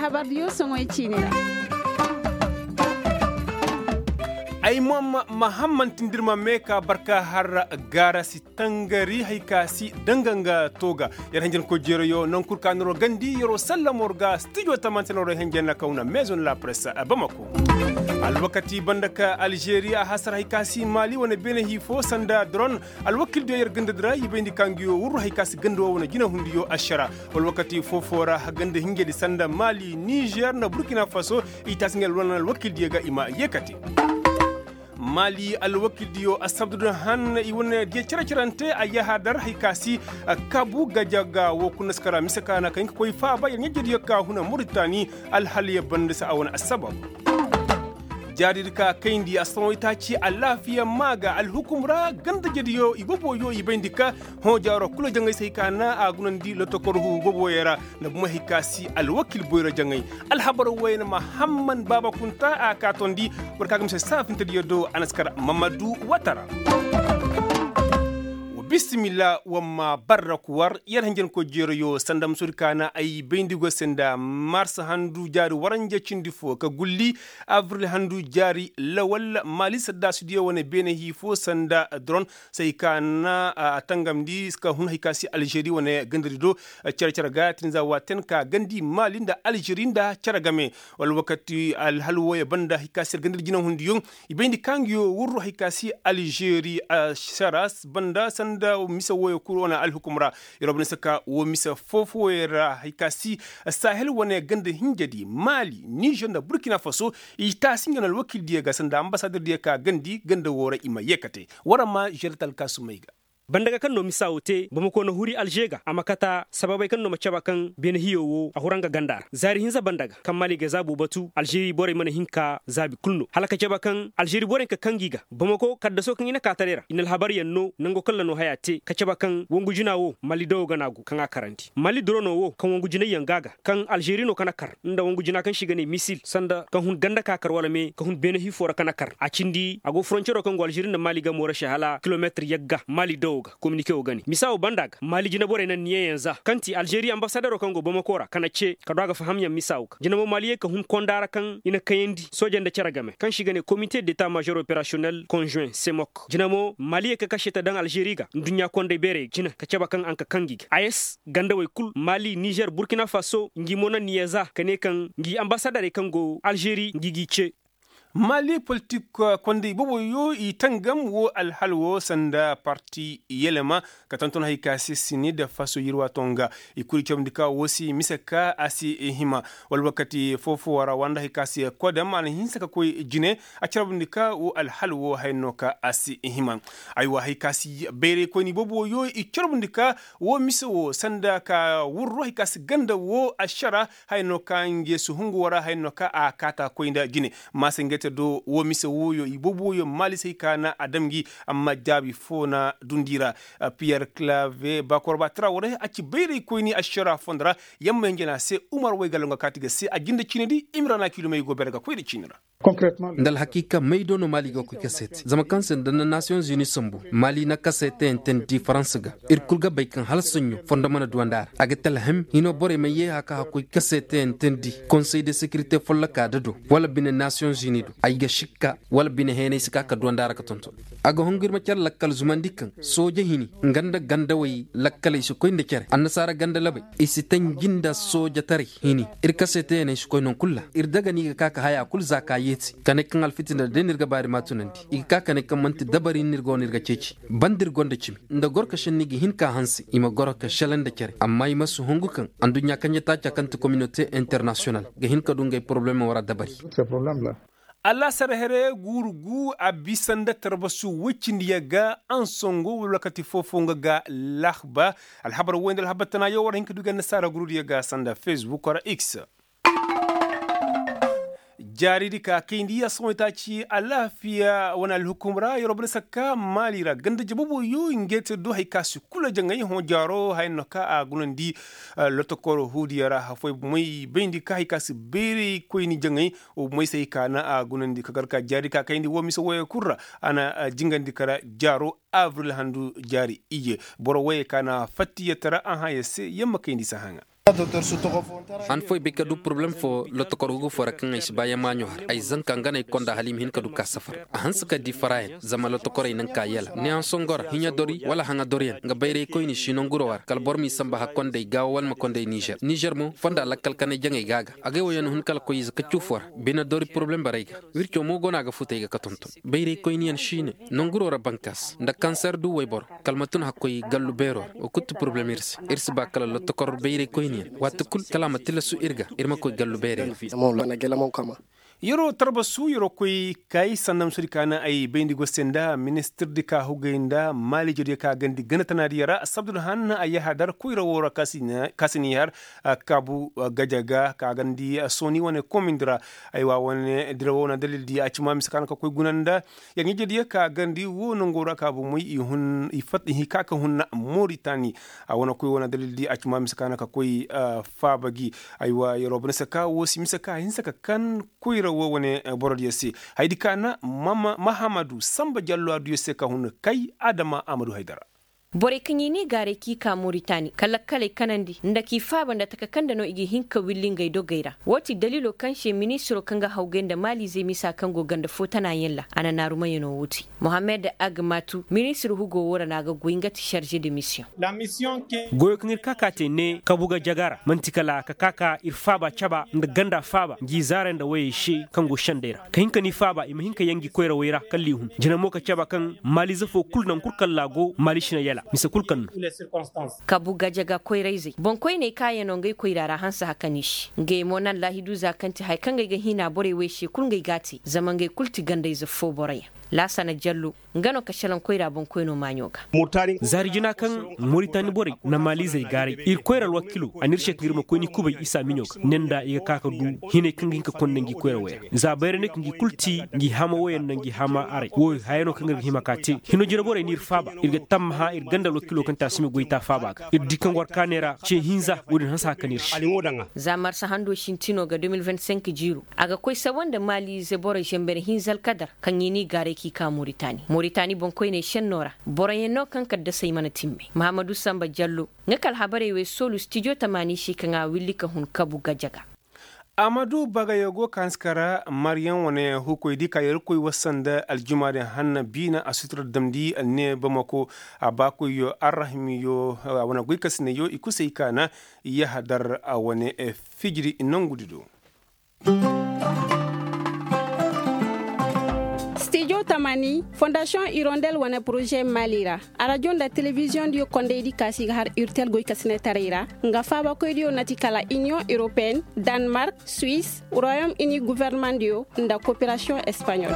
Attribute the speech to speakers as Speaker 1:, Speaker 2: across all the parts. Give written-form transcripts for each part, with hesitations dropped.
Speaker 1: habar yo songo chinira
Speaker 2: ay mom Muhammad tindirma meka barka har gara si tangari hayka si danganga toga yar hanjen ko jero yo non kur kanoro gandi yoro sallamorga studio tamantenoro hanjen na kauna maison la presse Bamako alwakati bandaka Algeria hasar hayka si Mali wona bene hifo sanda drone alwakil do yer ganda dra yibendi kangiyo wuru hayka si gando wona jina hundiyo ashara alwakati fofora ganda hingedi sanda Mali Niger na Burkina Faso itasngel wona alwakil diega ima yekati Mali alwakildiyo asabdu han iwone die ciracirante ayahadar haykasi kabu gajaga wo kunaskara misakana kan koy fa ba yanyediyo ka huna Mauritani alhaliya bandisa awana asbab jarirka kaindi asnoita ci alafiya maga alhukumra ganda jediyo igobo yo ibendika ho jaro kula jangay sai kana agunandi lotokorhu gobo yera na buma hikasi alwakil boyra jangay alhabar wayna Muhammad baba kunta akatondi barkagum se safinta diyodo anaskar Mamadou Watara bismillah wamma barrakuwar yar hangen ko jero yo sandam surkana ay bendigo senda mars handu jari waranje cindifo ka gulli avril handu jari lawal mali sadda studio wona bene hi fo sanda drone sai kana atangam di ska hun hikasi Algerie wona gandiri do cercer ga tinza waten ka gandi mali da Algerie da caragame wal wakati al halwa banda hikasi gandiri jina hundiyo ibendi kangyo wurru hikasi Algerie sharas banda sanda misa woyo kurona alhukumra yorobne saka wo misa fofo era hikasi sahel wone gande hinjadi Mali Niger da Burkina Faso ita singana alwakil diega sanda ambassadeur diega gandi ganda wora ima yekate warama jertal kasumaiga
Speaker 3: bandaga kan no misawte Bamako no huri Aljega amakata sababai kan no macaba kan ben hiyowo a huranga gandar zari hinza bandaga kan Mali ga zabu batu Algeri bore mana hinka zabi kulno halaka caba kan Algeri bore ka kangiga Bamako kadda so kan ina katarera inal habari yanno nango kala no hayate ka caba kan wongu jinawo Mali do ganagu kan akaranti Mali drono wo kan wongu jinay yangaga kan Algeri no kanakar nda wongu jina kan shigane misil sanda kan hun ganda ka kar wala me kan hun ben hi fora kanakar a cindi ago frontiero kan Algeri na Mali ga mora shahala kilometer yagga Mali do communiqué o gani misawo bandaga Mali jina bore nan niye yanza kanti Algeria ambassadeur kango Bamakora kana ce ka daga fahamya misawo jina mo Mali ka hun kondara kan ina kayendi sojan da caragame kan shiga ne comité d'état major opérationnel conjoint CEMOC jina mo Mali ka kashe ta dan Algeria ga dunya konde bere jina ka ceba kan anka kangi AS ganda way kul Mali Niger Burkina Faso ngi mona niyeza kane kan ngi ambassadeur kango Algeria ngi gice
Speaker 2: Mali politique konde bobo yo itangam wo alhalwo sanda parti yelema katanton haykasi sini da faso yirwa tonga ikuri chomdika wosi misaka asi hima wal wakati fofo wara wanda haykasi kodam an hinsaka koy jine acharabndika wo alhalwo haynoka asi hima aywa haykasi bere koni bobo yo icharabndika wo miso sanda ka wurro haykasi ganda wo ashara haynoka ngesu hungu wara haynoka akata koinda jine masenge do wo mise woyo iboboyo Mali sai kana adamgi amma jabi fona dundira Pierre Clave Bakorba Traoré aci beyre koyni ashara fondra yamma ngena se Umar way galonga katiga se ajinda cinedi Imrana kilomay go berga koyde cinira
Speaker 4: ndal hakika maido no Mali go kaset zama kansen da Nations Unies sambu Mali na kasete ententi France ga irkulga baykan halsunyo fondamana duandar agatel hem hino bore maye haka hakoy kasete ententi Conseil de sécurité folla ka dado wala bin Nations Unies ayga shikka wala bin hene sika ka duandar ka tonto aga hongir ma cer lakkal zumandikan soje hini ganda way lakkal isu koynde cer annasara ganda labe isi tan ginda soja tari hini ir kasete ne su koynon kulla ir daga ni ka haya kul zaka kane kan alfitina de nirga bari matunandi ika kane kan manti dabari nirga ceci bandir gonda cimi nda gorka shenigi hinka hansi ima gorka shalanda kere amma ima su hungukan andunya kanya ta kanta communauté internationale ga hinka dunga problème wara dabari
Speaker 5: ce problème là
Speaker 2: Allah sarhere gurgu abisanda tarbasu wicindiya ga ansongo wakati fofonga ga lahba alhabar wendal habatana yo war hinka duga nasara gurudi ga sanda Facebook or X jaridi ka kindi ya sonta ci alafiya wana alhukumra yorobne saka malira ganda jabubu yo ingete do haikasu kula jangay hon jaro hayno ka agunandi lotokoro hudiyara hafoy muy bendi ka haikasu beri koyni jangay o muy sey kana agunandi kagarka jari ka kindi wo miso woy kurra ana jingandi kara jaro avril handu jari ije boro waye kana fatti tara an haye se yamma kayndi sahanga
Speaker 4: an foi be kadu problem fo lo to korugo fora kan is baya manyo ay zan kan ganay konda halim hin kadu ka safar han saka di faraye zama lo to koray nan ka yela ne an songor hinya dori wala hanga dorian nga bayre koy ni shinon gurowar kal bormi samba ha konde gawal ma konde niger mo fonda la kal kan jange gaga age woyon hun kal koy zaka chufor bina dori problem barayga wircho mo gona ga futay ga katonton bayre koy ni an shine non gurora bankas nda cancer du way bor kalmatun hakoy gallu bero o kuttu problem irsi ba kala lo to kor bayre koy wata kul kalama tilasu irma ko gallu bere
Speaker 2: yoro tarba su yoro koy kay sannam surikana ay bendi gostenda ministre de ka hugenda mali jodi ka gandi ganatana diyara sabdul hanna ay hadar kuyra wora kasiniyar kabu gajaga ka gandi soni wone komindra ay wa wone dira wona dalil di acima miskan ka koy gunanda yangi jodi ka gandi wono ngora ka bu muy ihun ifat hika ka hunna Mauritanie wona koy wona dalil di acima miskan ka koy fabagi ay wa yoro bnesa ka wosi misaka hinsa ka kan kuyra wo wone borod yesi haydi kana mama Mahamadou Samba Diallo adu yesi ka hun kai Adama Amadou Haidara
Speaker 1: bore kanyini gare ki ka Mauritani kalakkale kanandi ndaki fabanda takakanda no igi hinka willingay do gaira wati dalilo kanshe ministro kanga haugenda mali zai misa kango ganda fotana yella ana naruma yeno wuti Mohamed Agmatu ministre Hugo wora naga goingati chargé de mission
Speaker 3: la mission ke goyo kangir kakate ne kabuga jagara mantikala kakaka irfaba chaba nda ganda faba ngizare nda waye shi kango shandera kahinka ni faba ima hinka yangi koyra wayra kallihun jina moka chaba kan mali zafo kulnan kurkallago mali shina yela misa kulkan
Speaker 1: kabuga jaga koyraize bon koy ne kaya no ngai koyrara hansa hakanish ngai monan lahidu zakanti hay kan ga hina bore we shi kun ngai gati zaman ngai kulti gandai za fo boraya lasana jallu ngano kashalan koyra bon koy no manyoga
Speaker 3: zarijina kan Mauritanie bore na mali zai gari ir koyral wakilu anir shekir ma koyni kubay isa minyoga nenda iga kaka du hine kan ngi ka kon ngi koyra we za bayre nek ngi kulti ngi hama wayen ngi hama are wo hayno kan ngi hima kati hino jira bore nir faba irga tamha ir gandal wakilo kan tasimi goita faba ir dikan war kanera ce hinza wudin hansa kanir
Speaker 1: zamar sa hando shintino ga 2025 jiru aga koy sawanda mali ze bore jember hinzal kadar kan yini gare ki ka Mauritanie bon koy ne shennora bore no kan kadda sai mana timme Mahamadou Samba Diallo ngakal habare we solu studio tamani shi kan a willi ka hun kabu gajaga
Speaker 2: Amadou Bagayogo kanskara Mariam wane hukoy di kayar koy wasanda aljuma da hanna bina asutra damdi ne bamako abako yo arrahmi yo wana goy kasne yo ikusay kana ya hadar wane fijri nongudido
Speaker 5: Studio Tamani, Fondation Hirondelle wana projet Malira. Radio la télévision dio konde di kasi har urtel goy kasne tarira. Nga faba ko dio natikala Union Européenne, Danemark, Suisse, Royaume-Uni gouvernement dio nda coopération espagnole.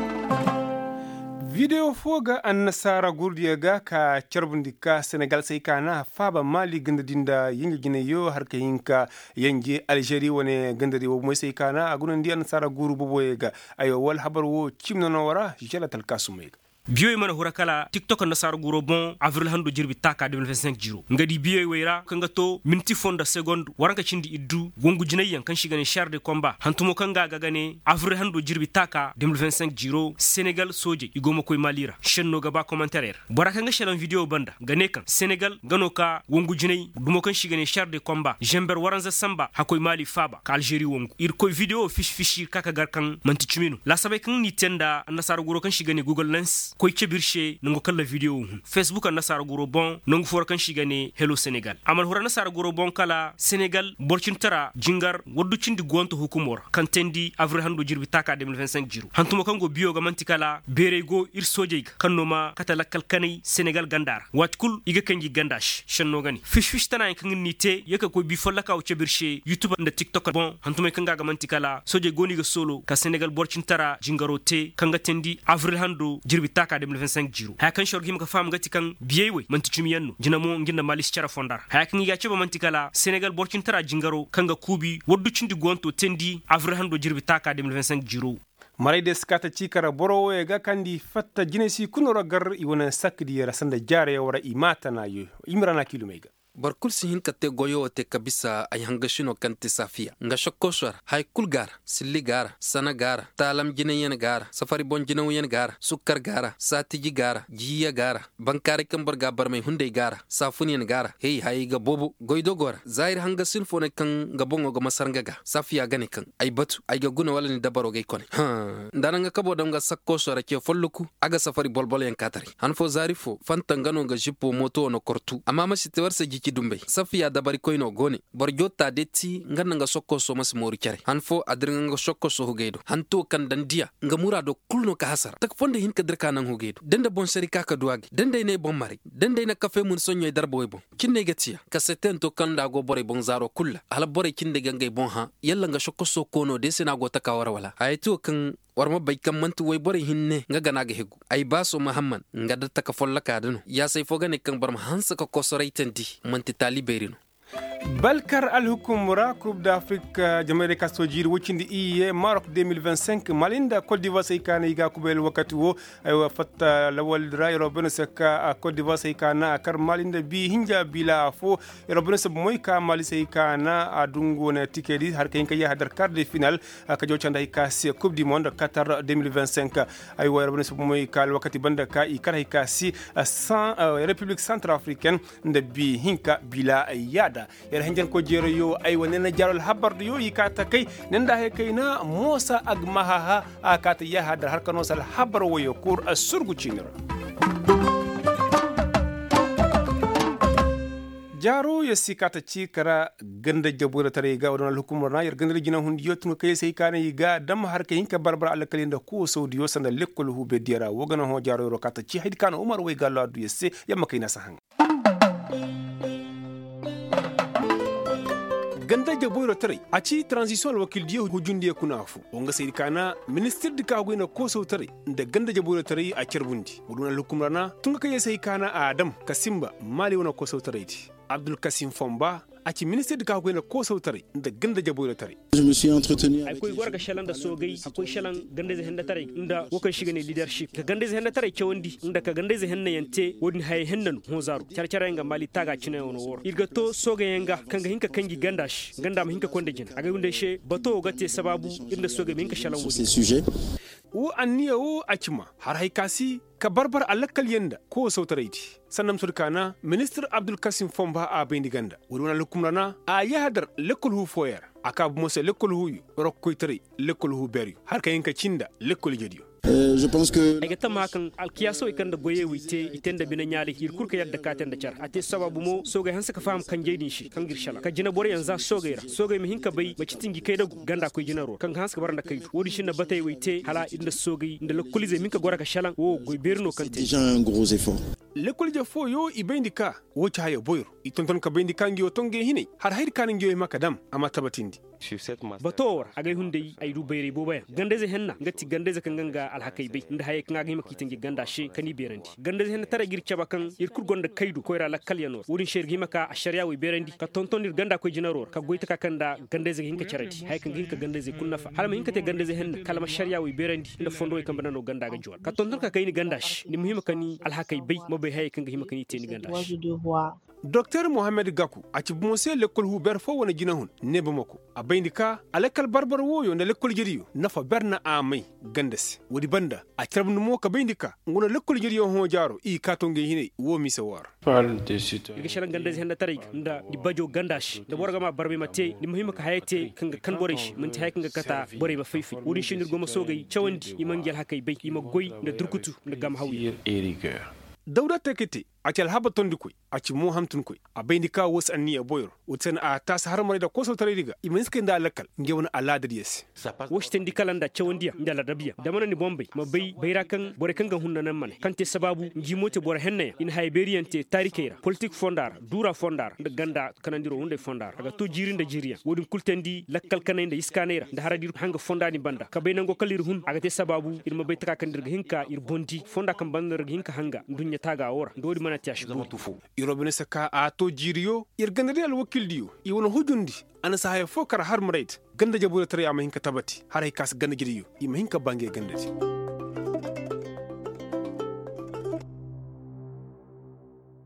Speaker 2: Video foga an nasara gurdiya ga ka charbundika Senegal sai kana faba Mali gandadinda yinga gine yo har ka yinka yanje Algeria wane gandadi wo moy sai kana agunan di an nasara guru boboye ga ayo wal habar wo chimno no wara jala talkasumega
Speaker 3: biyoy mana hurakala TikTok na sar guro bon avril hando jirbi taka 2025 jiro ngadi biyoy wayra kanga to minti fonda second waranka cindi iddu gongu jinayyan kan shigane char de combat hantumo kanga gagane avril hando jirbi taka 2025 jiro Senegal soje igoma koy malira shenno gaba commentaire baraka nga shelan video banda gane kan Senegal gano ka gongu jinay dumo kan shigane char de combat jember waranza samba hakoy mali faba ka Algeria wongu ir koy video fish kaka garkan manti chumino la sabe kan ni tenda nasar guro kan shigane Google Lens koy cebirshe nango kala video Facebook an nasara guro bon nango for kan shigane Hello Senegal amal hora nasara guro bon kala Senegal borcintara jingar waddu cindi gonto hukumor kan tendi avril hando jirbi taka 2025 jiru hantumo kango bio ga mantikala berego ir soje kanoma katala kalkani Senegal gandar watkul iga kanji gandash shanno gani fish tana kan nite yaka ko bi follaka o cebirshe YouTube nda TikTok bon hantumo kanga ga mantikala soje goni ga solo ka Senegal borcintara jingarote kanga tendi avril hando jirbi taka 2025 jiru ha kan shorgi maka fam gati kan biyewe manti chumiyanno jina mo nginda malis cara fondar ha kan ya ceba mantikala Senegal borcin tara jingaro kanga kubi woddu cindi gonto tendi avril hando jirbi taka 2025 jiru
Speaker 2: marayde skata cikara borowe ga kandi fatta jinesi kunoro gar iwana sakdi rasanda jare wara imata na yo imrana kilumega
Speaker 4: barkul si hin katte goyo te kabisa ay hanga shino kante safiya nga shokoshar hay kulgar silli gara sana gara talam jine yen gara safari bon jine yen gara sukkar gara satiji gara jiya gara bankare kan barga barmay hunde gara safun yen gara hey hay ga bobo goydo gora zair hanga sin fone kan ga bongo ga masaranga ga safiya gane kan ay batu ay ga guna wala ni dabaro gay kone ndana nga kabo dam ga sakkoshara ke folluku aga safari bolbol yen katari han fo zarifo fantangano ga jippo moto no kortu amma masi tewarsa jiki dumbe safiya dabari koyno gone bor jotta detti nganna nga sokkoso mas mori kere han fo adringa nga sokkoso hugeydo han to kan dandiya nga murado kulno ka hasara tak fonde hin kadr kanan hugeydo dende bon sharika ka duwagi dende ne bon mari dende na kafe mun sonyo darbo bon kinne gatiya ka seten to kan da go bore bon zaro kulla ala bore kinde gangay bon ha yalla nga sokkoso kono de sina go takawara wala ay to kan warma bai kan mantu wai bore hinne nga gana ga hegu ay baso muhammad nga da taka folla kadano ya sai foga ne kan barma hansa ka kosorai tanti manti taliberino
Speaker 2: balkar alhukumra coupe d'afrique jamare kasto jiri wocindi iye maroc 2025 malinda cote d'ivoire say kana iga kubel wakati wo ay fatta lawal rairo benesaka cote d'ivoire say kana kar malinda bi hinja bila fo robinus moy ka mali say kana adungo na tikedi har kay kay hadar quart de finale ka jocanda ikasi coupe du monde qatar 2025 ay robinus moy ka wakati banda ka ikara ikasi république centrafricaine nda bi hinka bila yada yara hanjan ko jero yo ay wonena jarol habardo yo yikata kay nenda he kayna mosa ag mahaha akata ya hadar har kano sal habar woyo kur asurgu cinira jaro ya sikata ci kara ganda jabura tare ga wadana hukumar na yar ganda jina hundi yotun kai sai kana yiga dam har kai hinka barbar alakalin da ko saudiyo sanda lekul hu be dira wogana ho jaro ro kata ci haid kana umar way gallo adu yesse yamma kai na sahan ganda jaboyro tare a ci transition wakil diyo hujundiye kunafu onga sai kana minister dika goina ko so tare da ganda jaboyro tare a kirbundi wuduna hukumrana tun kai sai kana adam kasimba mali wana ko so tare abdul kasim fomba a ci minister da kawo ko sautare da ganda jabo da tare
Speaker 3: je me suis entretenu akwai gwarga shalan da sogai akwai shalan ganda zai handa tare inda wakan shiga ne leadership ka ganda zai handa tare ke wandi inda ka ganda zai hanna yante wani hay hannan hozaru charchara nga mali taga cina wono wor irga to soga yanga kanga hinka kangi gandash ganda ma hinka konde jin aga wunde she bato gate sababu inda soga minka shalan wodi
Speaker 2: sujet wo anniya wo acima har haikasi ka barbar alakal yanda ko sautaraiti sannan surkana minister abdul kasim fomba a bayni ganda wani lukumrana a yahadar lekul hu foyar aka bu mose lekul hu rokkoitari lekul hu beri har kayinka cinda lekul jediyo
Speaker 3: je pense que ay gata makan alkiyaso ikanda goye wite itenda bina nyaali hir kurka yadda katen da char ate sababu mo soga hansa ka fam kan jeydin shi kan girshala ka jina bore yanza soga mi hinka bai ba citingi kai da ganda ko jina ro kan hansa ka baranda kai wodi shin na batay wite hala inda sogai inda lokulize minka gora ka shalan wo goy berno kante
Speaker 2: déjà un gros effort lekulje fo yo ibendika wo cha ya boyro itonton ka bendika ngi otonge hine har hayr kan ngi makadam ama tabatindi
Speaker 3: bator agay hunde ay du bayre boba gandeze henna ngati gandeze kan ganga alhakai bai inda haye kan agay makitin gi ganda she kani berandi gandeze henna tara girce bakan irkur gonda kaidu koira la kalyano wurin shergi maka ashariya wi berandi ka tonton ganda ko jinaro ka goita ka kanda gandeze hinka charati haye kan hinka gandeze kunnafa halma hinka te gandeze henna kalma shariya wi berandi inda fondo kan banano ganda ga jwal ka tonton ka kayni gandash ni muhimma kani alhakai bai mo bai haye kan himma kani te ni gandash
Speaker 2: Dr Mohamed Gakou a ci bumose lekol hu ber fo wona jinahun nebe mako a bayndika alekal barbar woyo na lekol jeriyo nafa berna amai gandes wodi banda a trabnu mo ka bayndika ngona lekol jeriyo ho jaro i katonge hine wo mi sawar
Speaker 3: ga shalan gandes henda tarik nda di bajo gandash da borga ma barbe mate ni muhimma ka hayete kanga kan borish mun ta kanga kata bore ba fifi wodi shinir goma sogay chawandi imangel hakai bai ima goy da durkutu da gam hawi
Speaker 2: Dauda tekete a cal haba tondi koy a ci mo hamtun koy a bayni ka wos anni a boyor utsen a tas har mare da ko so tare diga imenske nda lakal ngewna ala da yes
Speaker 3: woshten di kalanda chawandiya ndala dabiya da mana ni bombay ma bayra kan bore kan ga hunna nan mane kante sababu nji mote bore henne in hayberian te tarikeira politique fondar dura fondar da ganda kanandiro hunde fondar aga to jirinda jiriya wodin kultendi lakkal kanande iskanera da haradir hanga fondani banda ka baynango kalir hun aga te sababu ir ma baytaka kan dirga hinka ir bondi fonda kan bandar hinka hanga dunya taga ora ndodi mana tiashi
Speaker 2: irobine saka a to jiriyo ir gandade al wakil diyo i wono hujundi ana sahay fokar har maraid ganda jabura tare ama hinka tabati har hay kas ganda jiriyo i ma hinka bange gandati